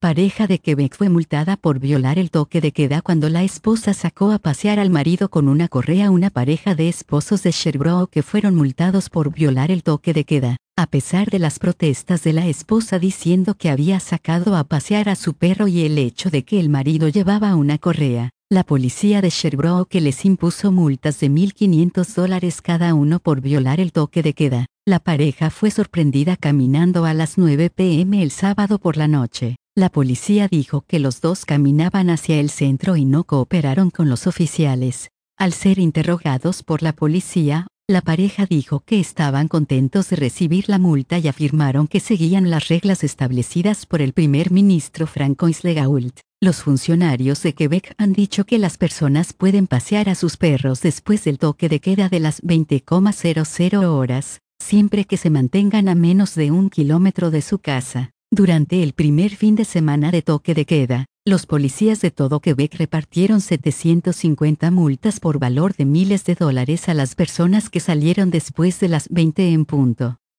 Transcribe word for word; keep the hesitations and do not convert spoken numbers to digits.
Pareja de Quebec fue multada por violar el toque de queda cuando la esposa sacó a pasear al marido con una correa. Una pareja de esposos de Sherbrooke que fueron multados por violar el toque de queda, a pesar de las protestas de la esposa diciendo que había sacado a pasear a su perro y el hecho de que el marido llevaba una correa. La policía de Sherbrooke les impuso multas de mil quinientos dólares cada uno por violar el toque de queda. La pareja fue sorprendida caminando a las nueve p m el sábado por la noche. La policía dijo que los dos caminaban hacia el centro y no cooperaron con los oficiales. Al ser interrogados por la policía, la pareja dijo que estaban contentos de recibir la multa y afirmaron que seguían las reglas establecidas por el primer ministro Francois Legault. Los funcionarios de Quebec han dicho que las personas pueden pasear a sus perros después del toque de queda de las veinte horas, siempre que se mantengan a menos de un kilómetro de su casa. Durante el primer fin de semana de toque de queda, los policías de todo Quebec repartieron setecientas cincuenta multas por valor de miles de dólares a las personas que salieron después de las veinte en punto.